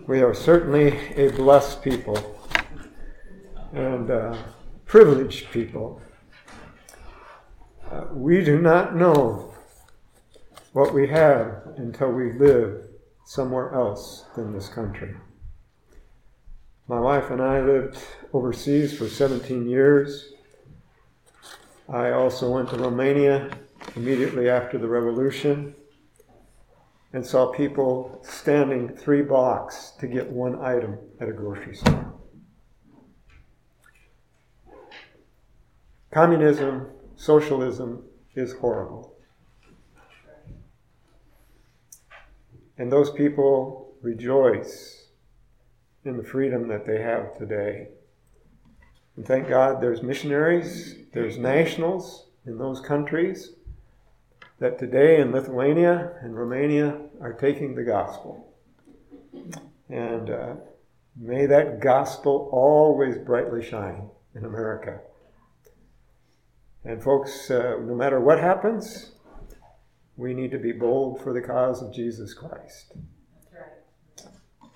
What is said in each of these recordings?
We are certainly a blessed people and privileged people. We do not know what we have until we live somewhere else than this country. My wife and I lived overseas for 17 years. I also went to Romania immediately after the revolution and saw people standing 3 blocks to get one item at a grocery store. Communism, socialism is horrible. And those people rejoice in the freedom that they have today. And thank God there's missionaries, there's nationals in those countries that today in Lithuania and Romania are taking the gospel. And may that gospel always brightly shine in America. And folks, no matter what happens, we need to be bold for the cause of Jesus Christ. That's right.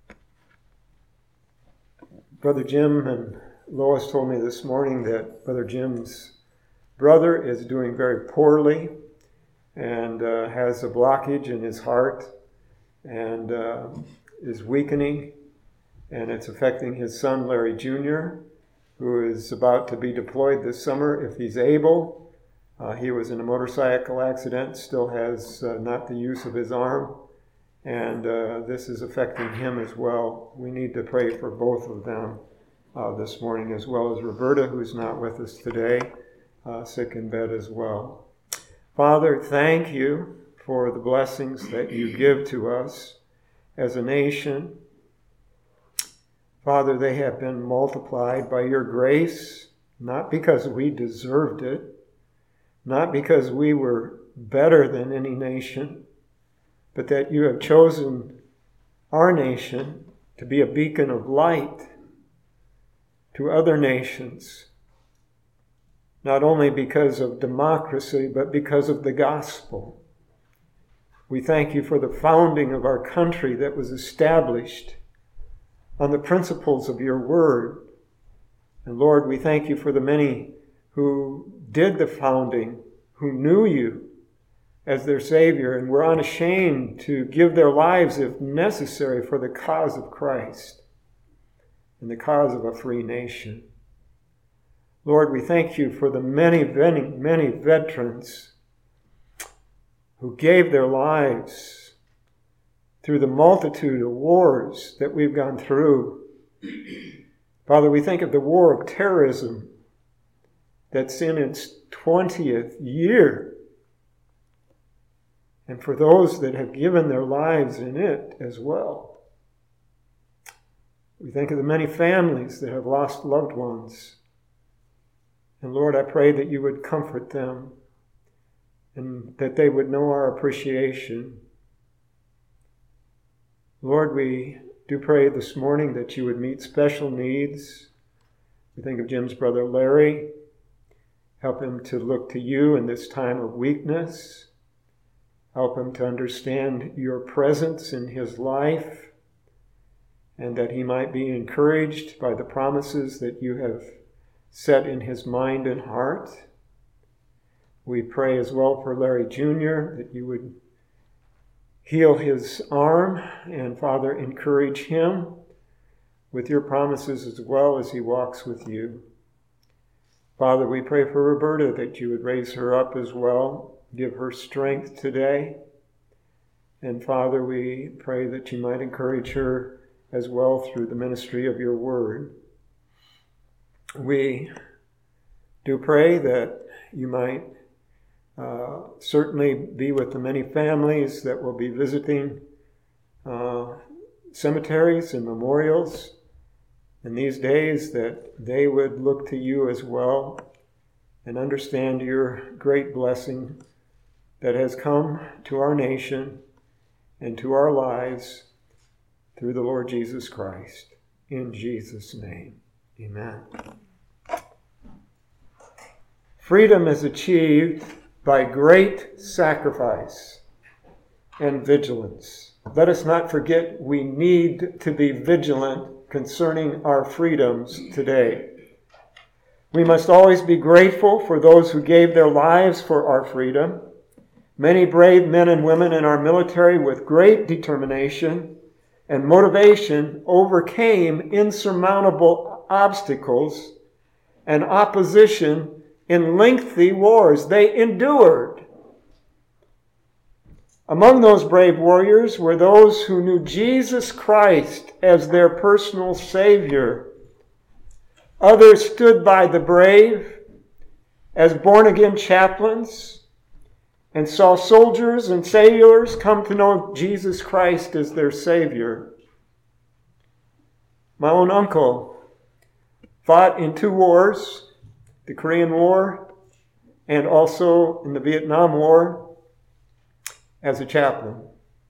Brother Jim and Lois told me this morning that Brother Jim's brother is doing very poorly and has a blockage in his heart and is weakening, and it's affecting his son Larry Jr., who is about to be deployed this summer if he's able. He was in a motorcycle accident, still has not the use of his arm, and this is affecting him as well. We need to pray for both of them this morning, as well as Roberta, who's not with us today, sick in bed as well. Father, thank you for the blessings that you give to us as a nation. Father, they have been multiplied by your grace, not because we deserved it, not because we were better than any nation, but that you have chosen our nation to be a beacon of light to other nations, not only because of democracy, but because of the gospel. We thank you for the founding of our country that was established on the principles of your word. And Lord, we thank you for the many who did the founding, who knew you as their Savior and were unashamed to give their lives, if necessary, for the cause of Christ and the cause of a free nation. Lord, we thank you for the many, many, many veterans who gave their lives through the multitude of wars that we've gone through. Father, we think of the war of terrorism that's in its 20th year. And for those that have given their lives in it as well. We think of the many families that have lost loved ones. And Lord, I pray that you would comfort them and that they would know our appreciation. Lord, we do pray this morning that you would meet special needs. We think of Jim's brother Larry. Help him to look to you in this time of weakness. Help him to understand your presence in his life, and that he might be encouraged by the promises that you have set in his mind and heart. We pray as well for Larry Jr., that you would heal his arm, and Father, encourage him with your promises as well as he walks with you. Father, we pray for Roberta, that you would raise her up as well, give her strength today. And Father, we pray that you might encourage her as well through the ministry of your word. We do pray that you might certainly be with the many families that will be visiting cemeteries and memorials in these days, that they would look to you as well and understand your great blessing that has come to our nation and to our lives through the Lord Jesus Christ. In Jesus' name, amen. Freedom is achieved by great sacrifice and vigilance. let us not forget we need to be vigilant concerning our freedoms today. We must always be grateful for those who gave their lives for our freedom. Many brave men and women in our military with great determination and motivation overcame insurmountable obstacles and opposition in lengthy wars. They endured. Among those brave warriors were those who knew Jesus Christ as their personal Savior. Others stood by the brave as born-again chaplains and saw soldiers and sailors come to know Jesus Christ as their Savior. My own uncle fought in 2 wars, the Korean War and also in the Vietnam War as a chaplain.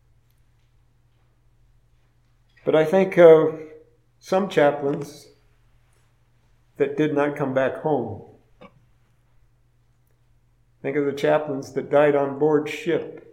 But I think of some chaplains that did not come back home. Think of the chaplains that died on board ship.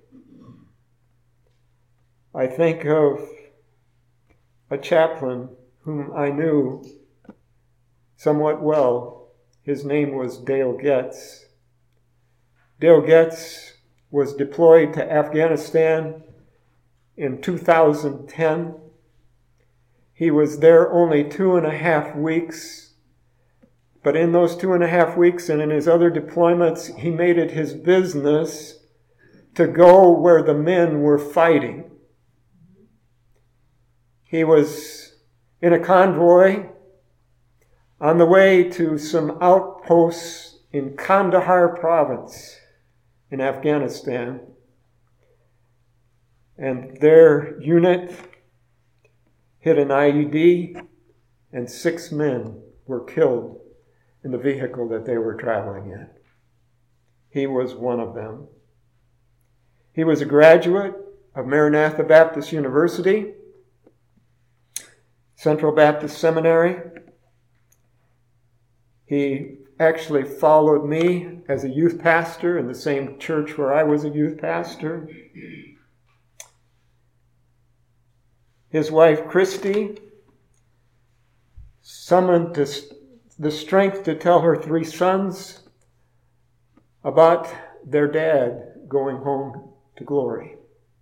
I think of a chaplain whom I knew somewhat well. His name was Dale Getz. Dale Getz was deployed to Afghanistan in 2010. He was there only 2.5 weeks. But in those 2.5 weeks and in his other deployments, he made it his business to go where the men were fighting. He was in a convoy on the way to some outposts in Kandahar province in Afghanistan. And their unit hit an IED and 6 men were killed in the vehicle that they were traveling in. He was one of them. He was a graduate of Maranatha Baptist University, Central Baptist Seminary. He actually followed me as a youth pastor in the same church where I was a youth pastor. His wife, Christy, summoned the strength to tell her 3 sons about their dad going home to glory.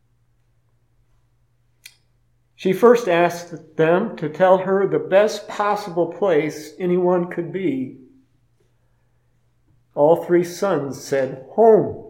She first asked them to tell her the best possible place anyone could be. All 3 sons said, home.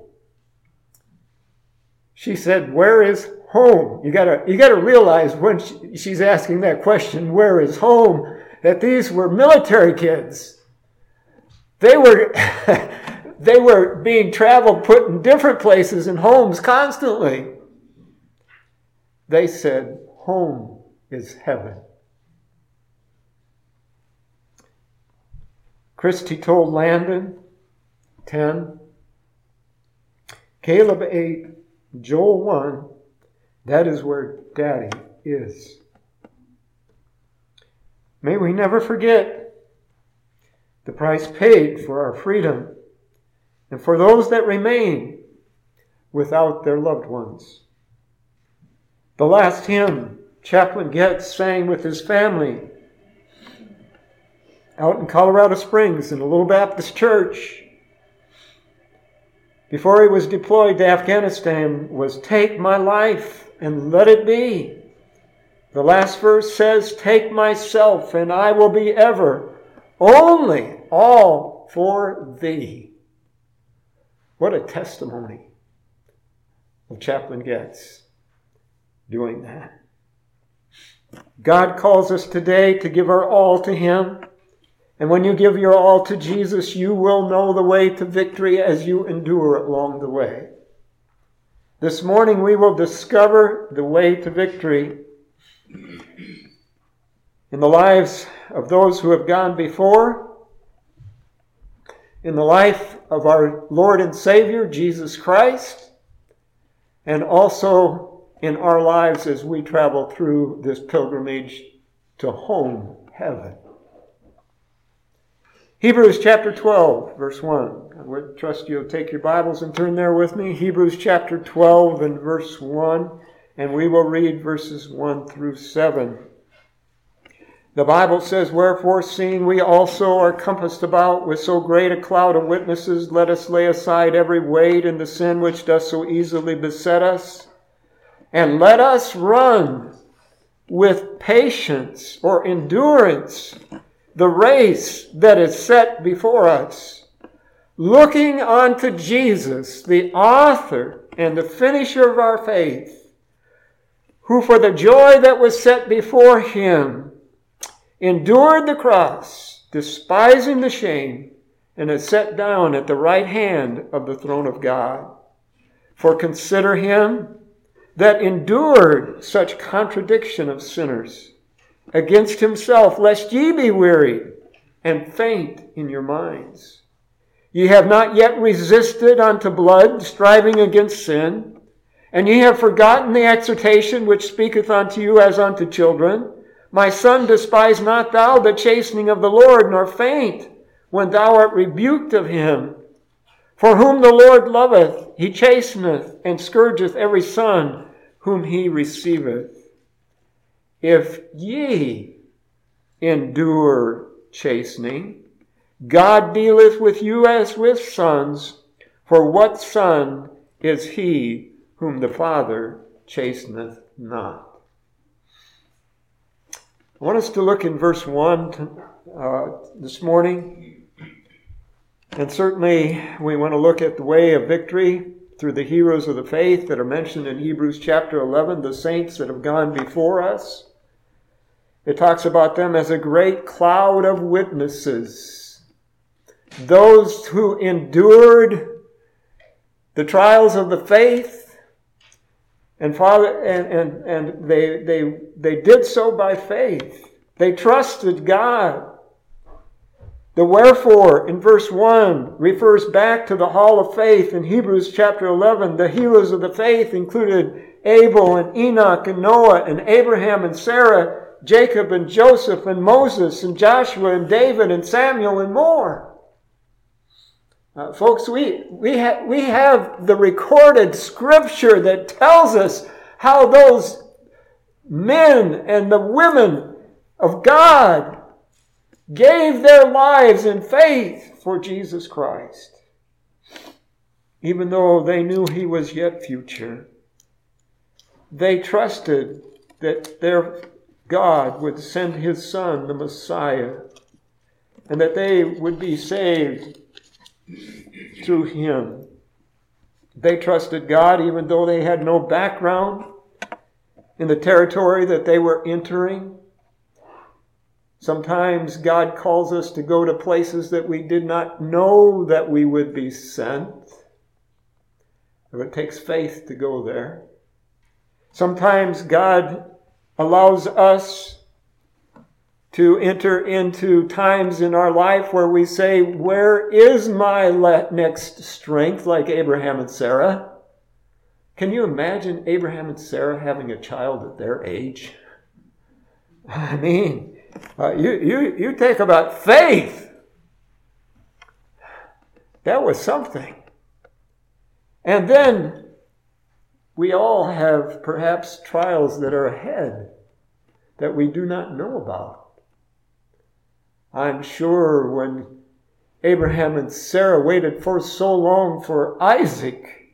She said, where is home? You gotta realize when she's asking that question, where is home, that these were military kids. They were they were being traveled, put in different places in homes constantly. They said, home is heaven. Christy told Landon, 10, Caleb 8, Joel 1, that is where Daddy is. May we never forget the price paid for our freedom and for those that remain without their loved ones. The last hymn Chaplain Getz sang with his family out in Colorado Springs in a little Baptist church before he was deployed to Afghanistan was, take my life and let it be. The last verse says, take myself and I will be ever only all for thee. What a testimony of Chaplain Getz doing that. God calls us today to give our all to Him. And when you give your all to Jesus, you will know the way to victory as you endure along the way. This morning we will discover the way to victory in the lives of those who have gone before, in the life of our Lord and Savior, Jesus Christ, and also in our lives as we travel through this pilgrimage to home, heaven. Hebrews chapter 12, verse 1. I would trust you'll take your Bibles and turn there with me. Hebrews chapter 12 and verse 1. And we will read verses 1 through 7. The Bible says, "Wherefore, seeing we also are compassed about with so great a cloud of witnesses, let us lay aside every weight and the sin which doth so easily beset us, and let us run with patience," or endurance, "the race that is set before us, looking unto Jesus, the author and the finisher of our faith, who for the joy that was set before him endured the cross, despising the shame, and is set down at the right hand of the throne of God. For consider him that endured such contradiction of sinners against himself, lest ye be weary and faint in your minds. Ye have not yet resisted unto blood, striving against sin, and ye have forgotten the exhortation which speaketh unto you as unto children. My son, despise not thou the chastening of the Lord, nor faint when thou art rebuked of him. For whom the Lord loveth, he chasteneth, and scourgeth every son whom he receiveth. If ye endure chastening, God dealeth with you as with sons. For what son is he whom the Father chasteneth not?" I want us to look in verse 1 this morning. And certainly we want to look at the way of victory through the heroes of the faith that are mentioned in Hebrews chapter 11, the saints that have gone before us. It talks about them as a great cloud of witnesses. Those who endured the trials of the faith, and they did so by faith. They trusted God. The wherefore in verse 1 refers back to the hall of faith in Hebrews chapter 11. The heroes of the faith included Abel and Enoch and Noah and Abraham and Sarah, Jacob and Joseph and Moses and Joshua and David and Samuel and more. Folks, we have the recorded scripture that tells us how those men and the women of God gave their lives in faith for Jesus Christ, even though they knew he was yet future. They trusted that their God would send his Son, the Messiah, and that they would be saved through him. They trusted God even though they had no background in the territory that they were entering. Sometimes God calls us to go to places that we did not know that we would be sent. It takes faith to go there. Sometimes God allows us to enter into times in our life where we say, "Where is my next strength?" like Abraham and Sarah. Can you imagine Abraham and Sarah having a child at their age? I mean, you take about faith. That was something. And then we all have perhaps trials that are ahead that we do not know about. I'm sure when Abraham and Sarah waited for so long for Isaac,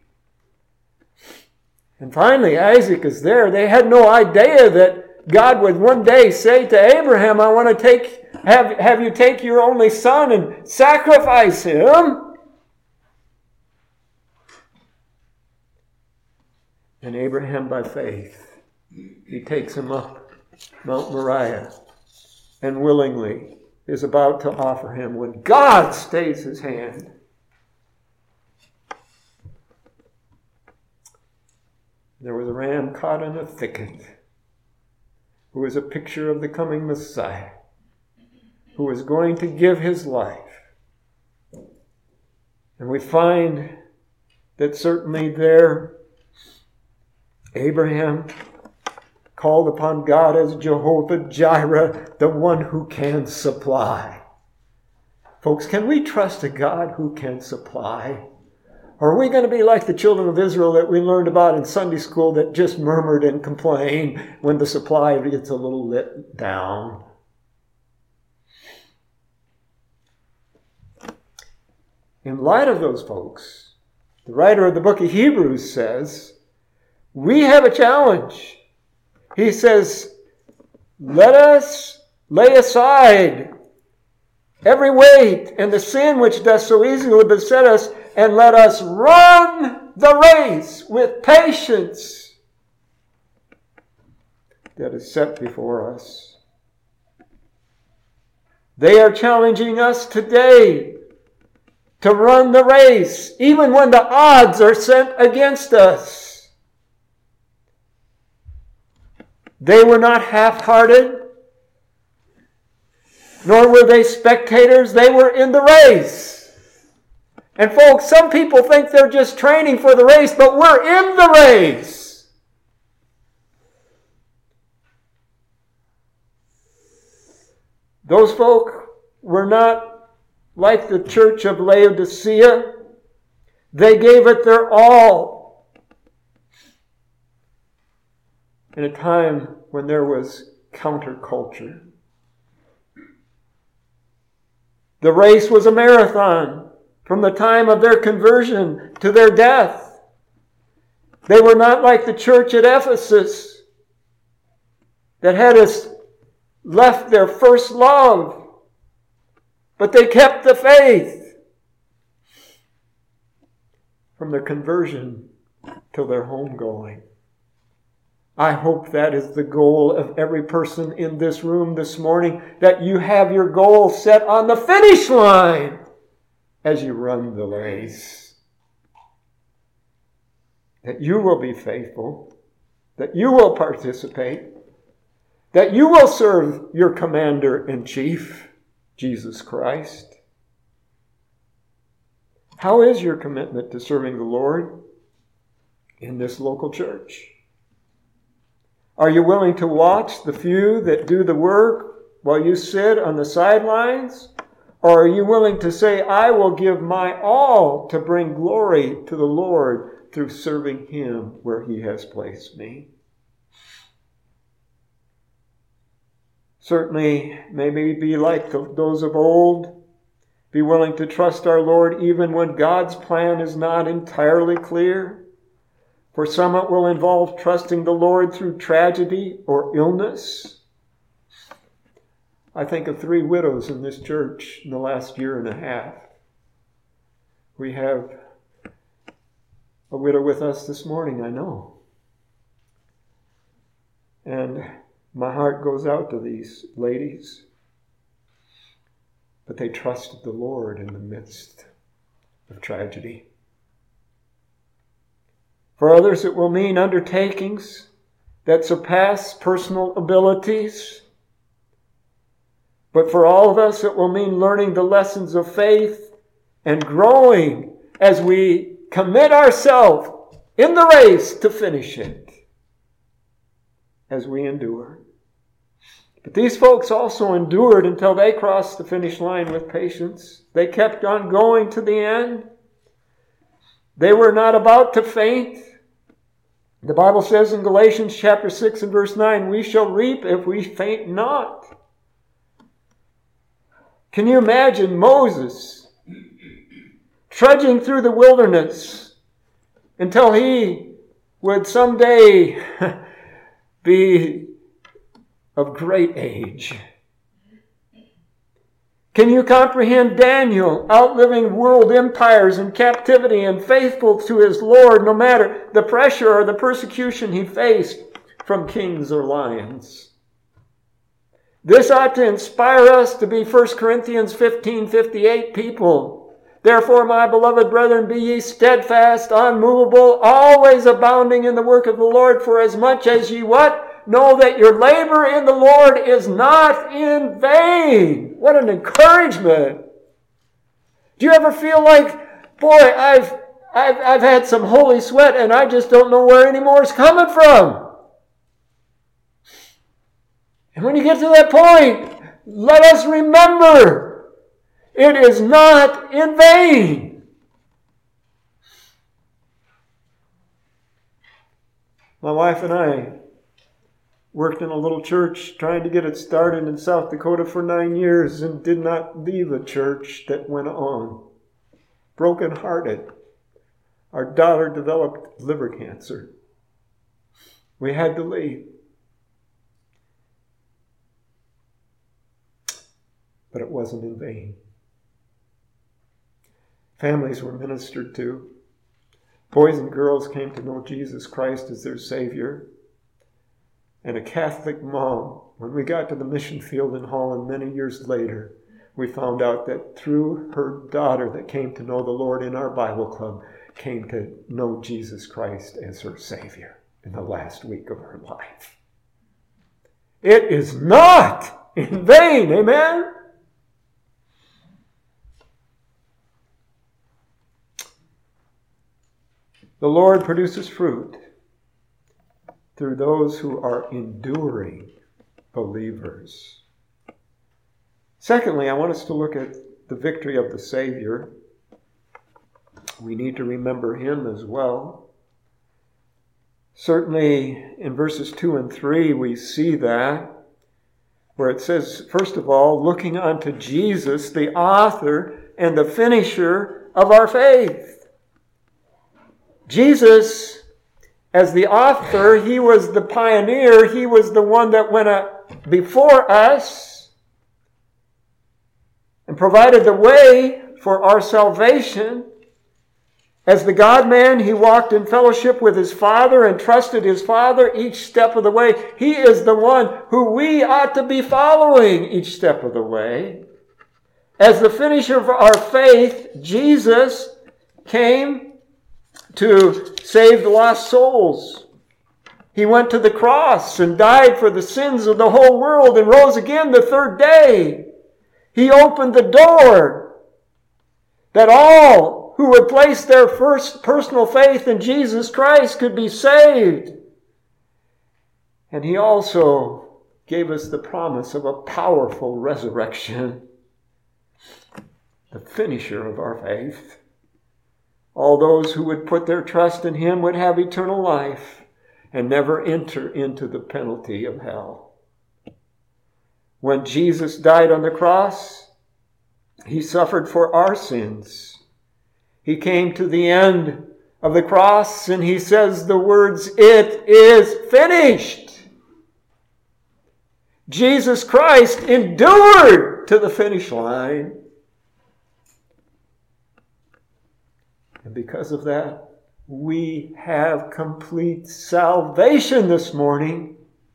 and finally Isaac is there, they had no idea that God would one day say to Abraham, "I want to have you take your only son and sacrifice him." And Abraham, by faith, he takes him up Mount Moriah and willingly is about to offer him when God stays his hand. There was a ram caught in a thicket who was a picture of the coming Messiah, who was going to give his life. And we find that certainly there, Abraham called upon God as Jehovah Jireh, the one who can supply. Folks, can we trust a God who can supply? Or are we going to be like the children of Israel that we learned about in Sunday school that just murmured and complained when the supply gets a little let down? In light of those folks, the writer of the book of Hebrews says, we have a challenge. He says, let us lay aside every weight and the sin which does so easily beset us, and let us run the race with patience that is set before us. They are challenging us today to run the race, even when the odds are set against us. They were not half-hearted, nor were they spectators. They were in the race. And folks, some people think they're just training for the race, but we're in the race. Those folk were not like the church of Laodicea. They gave it their all in a time when there was counterculture. The race was a marathon from the time of their conversion to their death. They were not like the church at Ephesus that had us left their first love, but they kept the faith from their conversion till their homegoing. I hope that is the goal of every person in this room this morning, that you have your goal set on the finish line as you run the race. That you will be faithful, that you will participate, that you will serve your commander-in-chief, Jesus Christ. How is your commitment to serving the Lord in this local church? Are you willing to watch the few that do the work while you sit on the sidelines? Or are you willing to say, I will give my all to bring glory to the Lord through serving Him where He has placed me? Certainly, maybe be like those of old. Be willing to trust our Lord even when God's plan is not entirely clear. For some it will involve trusting the Lord through tragedy or illness. I think of 3 widows in this church in the last year and a half. We have a widow with us this morning, I know. And my heart goes out to these ladies. But they trusted the Lord in the midst of tragedy. For others, it will mean undertakings that surpass personal abilities. But for all of us, it will mean learning the lessons of faith and growing as we commit ourselves in the race to finish it, as we endure. But these folks also endured until they crossed the finish line with patience. They kept on going to the end. They were not about to faint. The Bible says in Galatians chapter 6 and verse 9, we shall reap if we faint not. Can you imagine Moses trudging through the wilderness until he would someday be of great age? Can you comprehend Daniel outliving world empires in captivity and faithful to his Lord no matter the pressure or the persecution he faced from kings or lions? This ought to inspire us to be 1 Corinthians 15:58 people. Therefore, my beloved brethren, be ye steadfast, unmovable, always abounding in the work of the Lord, for as much as ye what? Know that your labor in the Lord is not in vain. What an encouragement. Do you ever feel like, boy, I've had some holy sweat and I just don't know where any more is coming from? And when you get to that point, let us remember, it is not in vain. My wife and I worked in a little church trying to get it started in South Dakota for 9 years and did not leave a church that went on. Broken-hearted. Our daughter developed liver cancer. We had to leave. But it wasn't in vain. Families were ministered to. Boys and girls came to know Jesus Christ as their Savior. And a Catholic mom, when we got to the mission field in Holland many years later, we found out that through her daughter that came to know the Lord in our Bible club, came to know Jesus Christ as her Savior in the last week of her life. It is not in vain, amen? The Lord produces fruit through those who are enduring believers. Secondly, I want us to look at the victory of the Savior. We need to remember him as well. Certainly in verses 2 and 3 we see that, where it says, first of all, looking unto Jesus, the author and the finisher of our faith. Jesus, as the author, he was the pioneer. He was the one that went before us and provided the way for our salvation. As the God-man, he walked in fellowship with his Father and trusted his Father each step of the way. He is the one who we ought to be following each step of the way. As the finisher of our faith, Jesus came to save the lost souls. He went to the cross and died for the sins of the whole world and rose again the third day. He opened the door that all who would place their first personal faith in Jesus Christ could be saved. And he also gave us the promise of a powerful resurrection, the finisher of our faith. All those who would put their trust in him would have eternal life and never enter into the penalty of hell. When Jesus died on the cross, he suffered for our sins. He came to the end of the cross and he says the words, "It is finished." Jesus Christ endured to the finish line. And because of that, we have complete salvation this morning,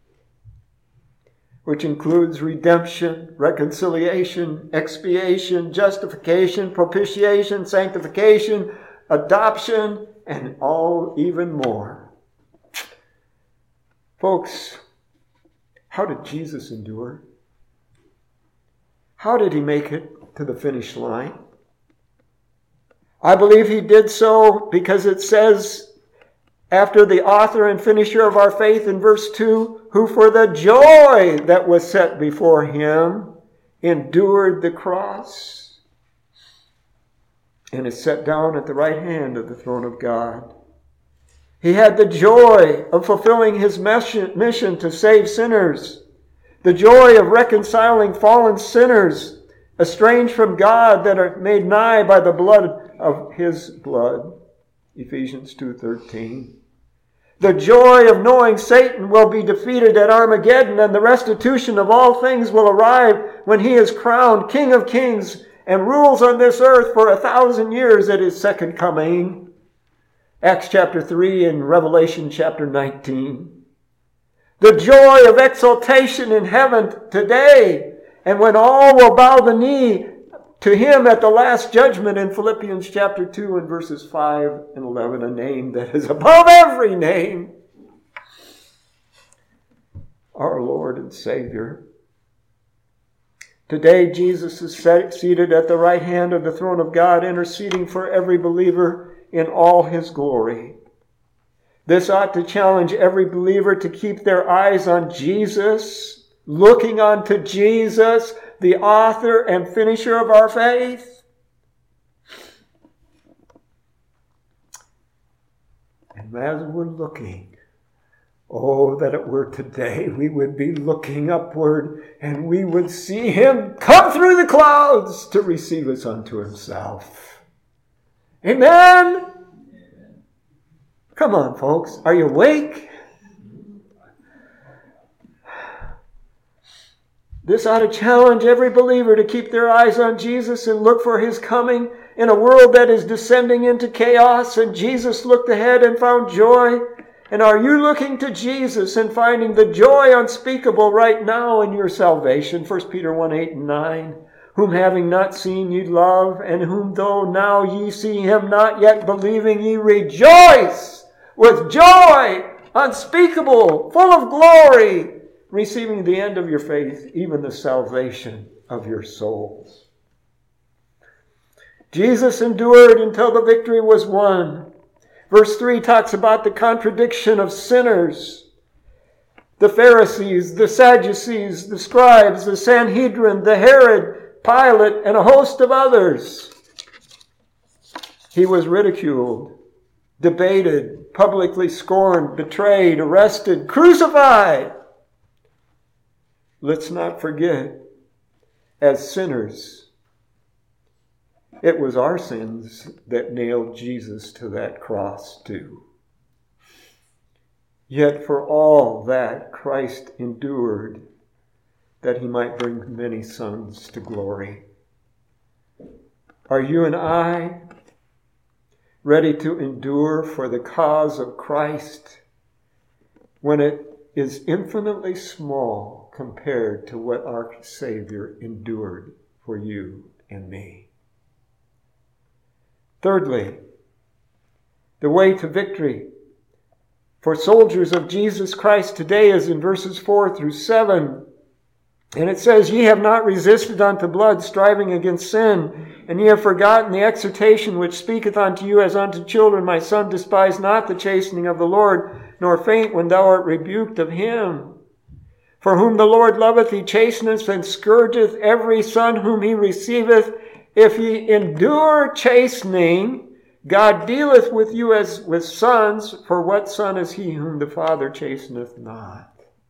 which includes redemption, reconciliation, expiation, justification, propitiation, sanctification, adoption, and all even more. Folks, how did Jesus endure? How did he make it to the finish line? I believe he did so because it says, after the author and finisher of our faith in verse 2, who for the joy that was set before him endured the cross and is set down at the right hand of the throne of God. He had the joy of fulfilling his mission to save sinners, the joy of reconciling fallen sinners estranged from God that are made nigh by the blood of his blood. Ephesians 2:13. The joy of knowing Satan will be defeated at Armageddon and the restitution of all things will arrive when he is crowned King of Kings and rules on this earth for 1,000 years at his second coming. Acts chapter 3 and Revelation chapter 19. The joy of exaltation in heaven today, and when all will bow the knee to him at the last judgment in Philippians chapter 2 and verses 5 and 11, a name that is above every name. Our Lord and Savior. Today Jesus is seated at the right hand of the throne of God, interceding for every believer in all his glory. This ought to challenge every believer to keep their eyes on Jesus, looking unto Jesus, the author and finisher of our faith. And as we're looking, Oh, that it were today we would be looking upward and we would see him come through the clouds to receive us unto himself. Amen? Come on, folks. Are you awake? This ought to challenge every believer to keep their eyes on Jesus and look for his coming in a world that is descending into chaos. And Jesus looked ahead and found joy. And are you looking to Jesus and finding the joy unspeakable right now in your salvation? 1 Peter 1:8 and 9. Whom having not seen ye love, and whom though now ye see him not, yet believing ye rejoice with joy unspeakable, full of glory, receiving the end of your faith, even the salvation of your souls. Jesus endured until the victory was won. Verse 3 talks about the contradiction of sinners. The Pharisees, the Sadducees, the scribes, the Sanhedrin, the Herod, Pilate, and a host of others. He was ridiculed, debated, publicly scorned, betrayed, arrested, crucified. Let's not forget, as sinners, it was our sins that nailed Jesus to that cross too. Yet for all that Christ endured, that he might bring many sons to glory. Are you and I ready to endure for the cause of Christ when it is infinitely small compared to what our Savior endured for you and me? Thirdly, the way to victory for soldiers of Jesus Christ today is in verses 4 through 7. And it says, Ye have not resisted unto blood, striving against sin, and ye have forgotten the exhortation which speaketh unto you as unto children. My son, despise not the chastening of the Lord, nor faint when thou art rebuked of him. For whom the Lord loveth, he chasteneth and scourgeth every son whom he receiveth. If ye endure chastening, God dealeth with you as with sons, for what son is he whom the Father chasteneth not?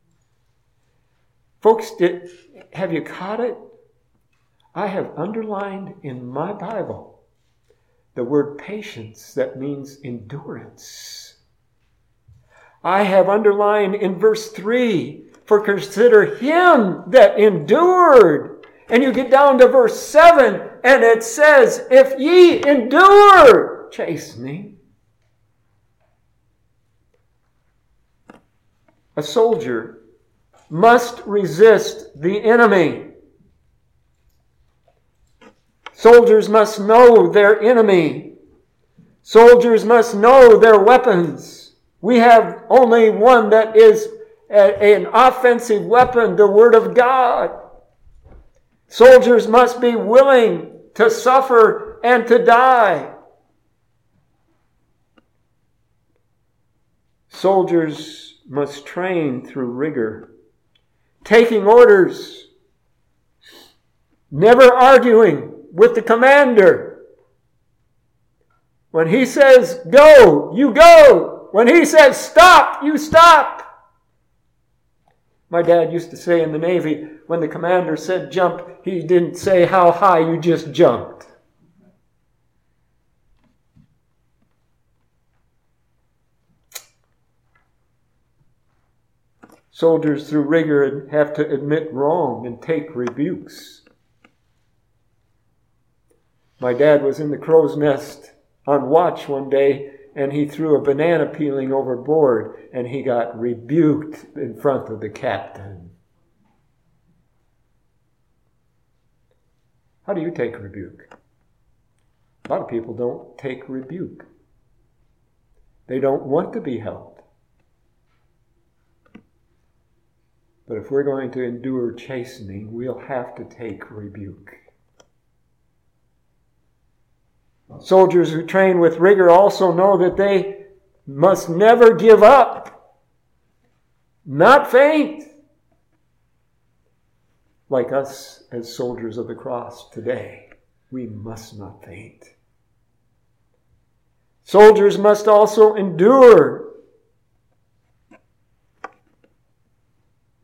Folks, have you caught it? I have underlined in my Bible the word patience, that means endurance. I have underlined in verse 3, for consider him that endured. And you get down to verse 7, and it says, if ye endure chastening. A soldier must resist the enemy. Soldiers must know their enemy. Soldiers must know their weapons. We have only one that is an offensive weapon, the Word of God. Soldiers must be willing to suffer and to die. Soldiers must train through rigor, taking orders, never arguing with the commander. When he says go, you go. When he says stop, you stop. My dad used to say in the Navy, when the commander said jump, he didn't say how high, you just jumped. Soldiers through rigor have to admit wrong and take rebukes. My dad was in the crow's nest on watch one day, and he threw a banana peeling overboard, and he got rebuked in front of the captain. How do you take rebuke? A lot of people don't take rebuke. They don't want to be helped. But if we're going to endure chastening, we'll have to take rebuke. Soldiers who train with rigor also know that they must never give up, not faint, like us as soldiers of the cross today. We must not faint. Soldiers must also endure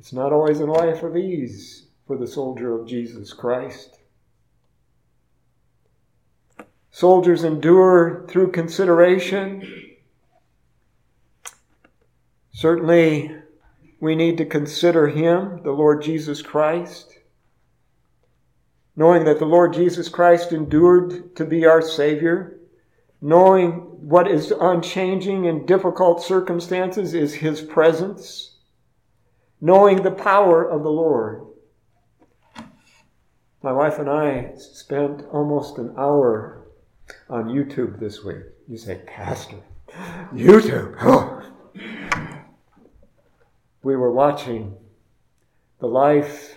It's not always a life of ease for the soldier of Jesus Christ. Soldiers endure through consideration. Certainly, we need to consider him, the Lord Jesus Christ, knowing that the Lord Jesus Christ endured to be our Savior, knowing what is unchanging in difficult circumstances is his presence, knowing the power of the Lord. My wife and I spent almost an hour on YouTube this week. You say, Pastor, YouTube? Oh. We were watching the life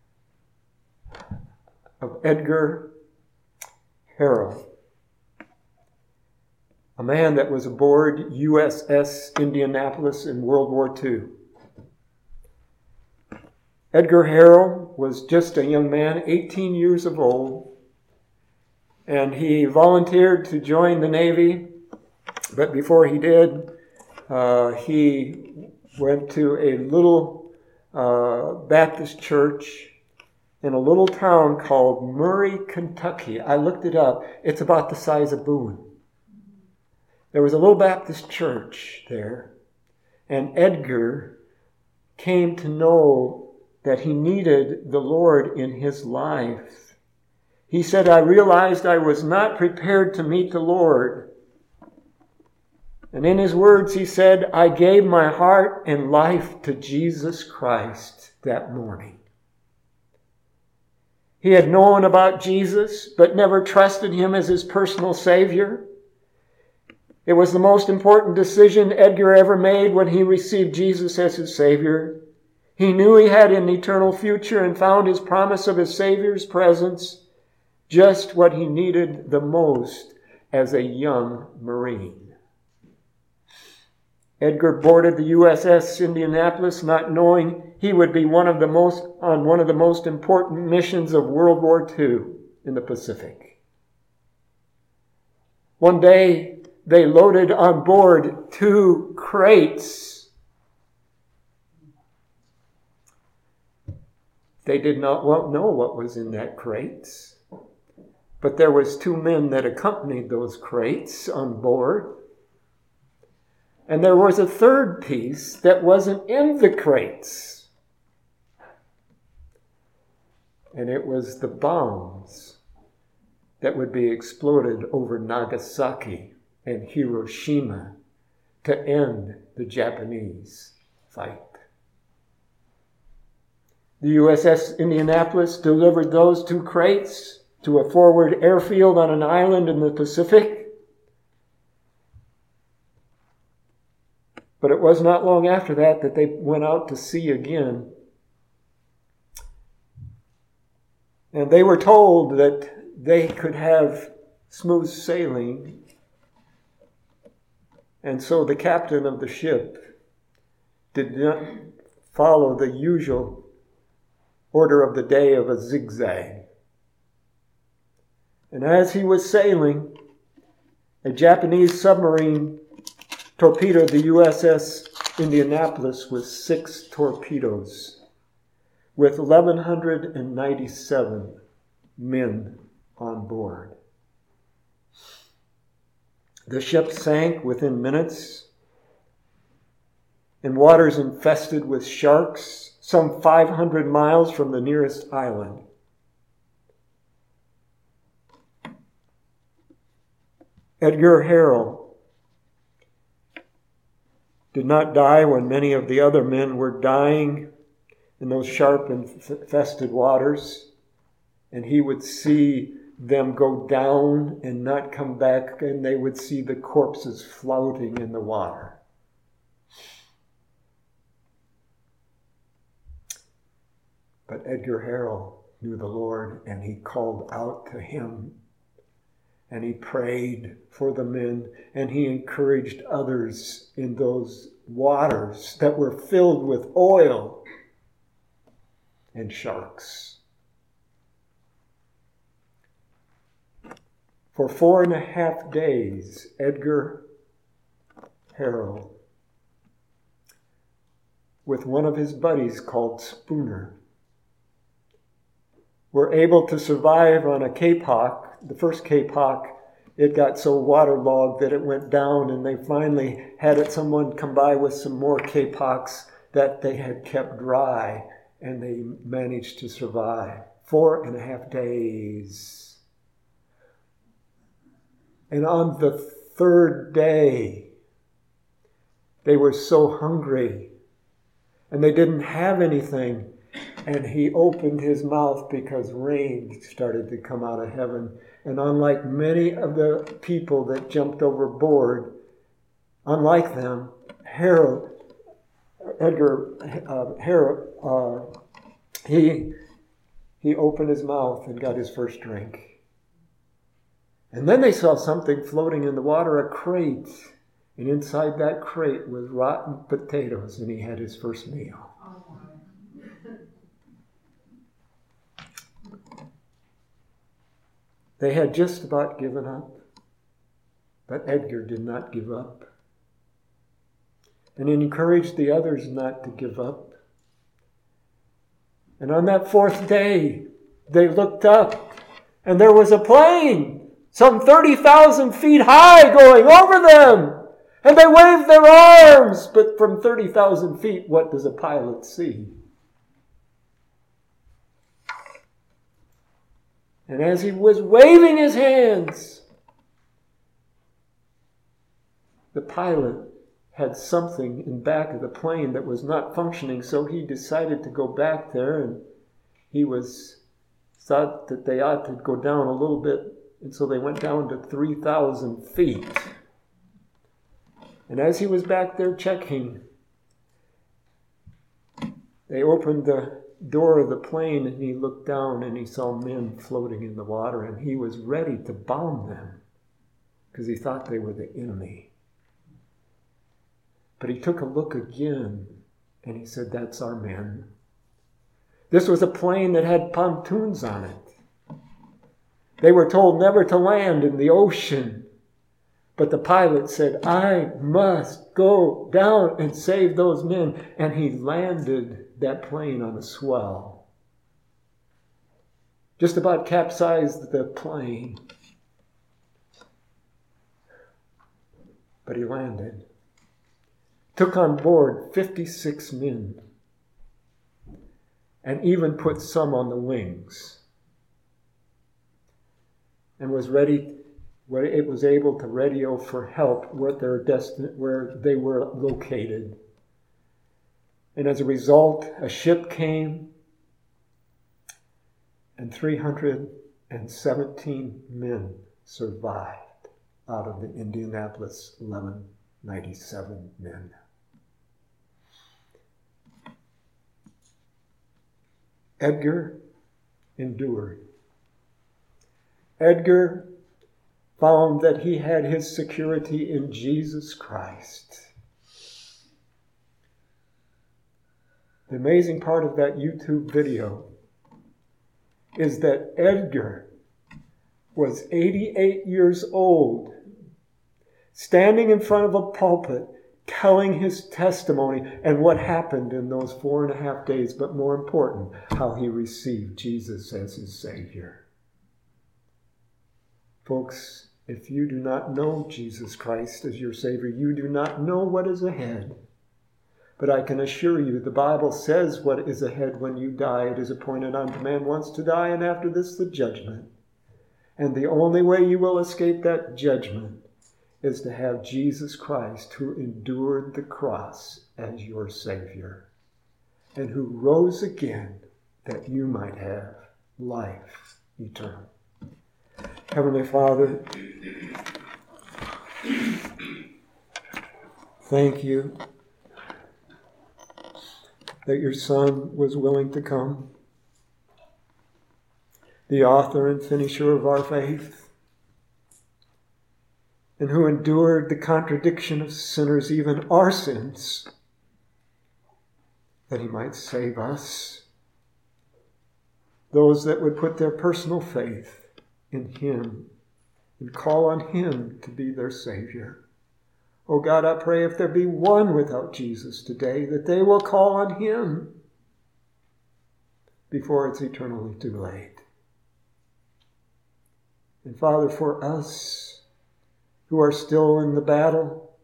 of Edgar Harrell, a man that was aboard USS Indianapolis in World War II. Edgar Harrell was just a young man, 18 years of old, and he volunteered to join the Navy, but before he did, he went to a little Baptist church in a little town called Murray, Kentucky. I looked it up. It's about the size of Boone. There was a little Baptist church there, and Edgar came to know that he needed the Lord in his life. He said, I realized I was not prepared to meet the Lord. And in his words, he said, I gave my heart and life to Jesus Christ that morning. He had known about Jesus, but never trusted him as his personal Savior. It was the most important decision Edgar ever made when he received Jesus as his Savior. He knew he had an eternal future and found his promise of his Savior's presence just what he needed the most as a young Marine. Edgar boarded the USS Indianapolis not knowing he would be on one of the most important missions of World War II in the Pacific. One day, they loaded on board 2 crates. They did not know what was in that crates. But there was 2 men that accompanied those crates on board. And there was a 3rd piece that wasn't in the crates. And it was the bombs that would be exploded over Nagasaki and Hiroshima to end the Japanese fight. The USS Indianapolis delivered those 2 crates to a forward airfield on an island in the Pacific. But it was not long after that they went out to sea again. And they were told that they could have smooth sailing. And so the captain of the ship did not follow the usual order of the day of a zigzag. And as he was sailing, a Japanese submarine torpedoed the USS Indianapolis with 6 torpedoes, with 1,197 men on board. The ship sank within minutes in waters infested with sharks, some 500 miles from the nearest island. Edgar Harrell did not die when many of the other men were dying in those sharp infested waters, and he would see them go down and not come back, and they would see the corpses floating in the water. But Edgar Harrell knew the Lord, and he called out to him, and he prayed for the men, and he encouraged others in those waters that were filled with oil and sharks. For 4.5 days, Edgar Harrell with one of his buddies called Spooner, were able to survive on a kapok. The first kapok, it got so waterlogged that it went down, and they finally had someone come by with some more kapoks that they had kept dry, and they managed to survive 4.5 days. And on the third day, they were so hungry, and they didn't have anything. And he opened his mouth because rain started to come out of heaven. And unlike many of the people that jumped overboard, unlike them, he opened his mouth and got his first drink. And then they saw something floating in the water, a crate. And inside that crate was rotten potatoes, and he had his first meal. They had just about given up, but Edgar did not give up. And he encouraged the others not to give up. And on that fourth day, they looked up, and there was a plane, some 30,000 feet high, going over them. And they waved their arms, but from 30,000 feet, what does a pilot see? And as he was waving his hands, the pilot had something in back of the plane that was not functioning, so he decided to go back there, and he thought that they ought to go down a little bit, and so they went down to 3,000 feet. And as he was back there checking, they opened the door of the plane, and he looked down and he saw men floating in the water, and he was ready to bomb them because he thought they were the enemy. But he took a look again, and he said, "That's our men." This was a plane that had pontoons on it. They were told never to land in the ocean. But the pilot said, "I must go down and save those men." And he landed that plane on a swell. Just about capsized the plane. But he landed. Took on board 56 men. And even put some on the wings. And was ready, where it was able to radio for help where they were located. And as a result, a ship came, and 317 men survived out of the Indianapolis 1197 men. Edgar endured. Edgar found that he had his security in Jesus Christ. The amazing part of that YouTube video is that Edgar was 88 years old, standing in front of a pulpit, telling his testimony and what happened in those 4.5 days, but more important, how he received Jesus as his Savior. Folks, if you do not know Jesus Christ as your Savior, you do not know what is ahead. But I can assure you, the Bible says what is ahead when you die. It is appointed unto man once to die, and after this the judgment. And the only way you will escape that judgment is to have Jesus Christ, who endured the cross as your Savior, and who rose again that you might have life eternal. Heavenly Father, thank you that your Son was willing to come, the author and finisher of our faith, and who endured the contradiction of sinners, even our sins, that he might save us, those that would put their personal faith in him and call on him to be their Savior. Oh God, I pray if there be one without Jesus today, that they will call on him before it's eternally too late. And Father, for us who are still in the battle,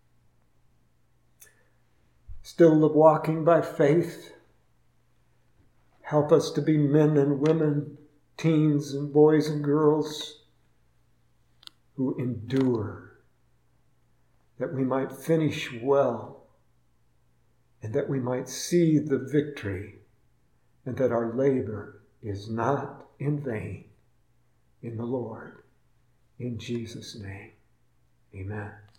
still walking by faith, help us to be men and women, teens and boys and girls who endure, that we might finish well, and that we might see the victory, and that our labor is not in vain in the Lord. In Jesus' name, amen.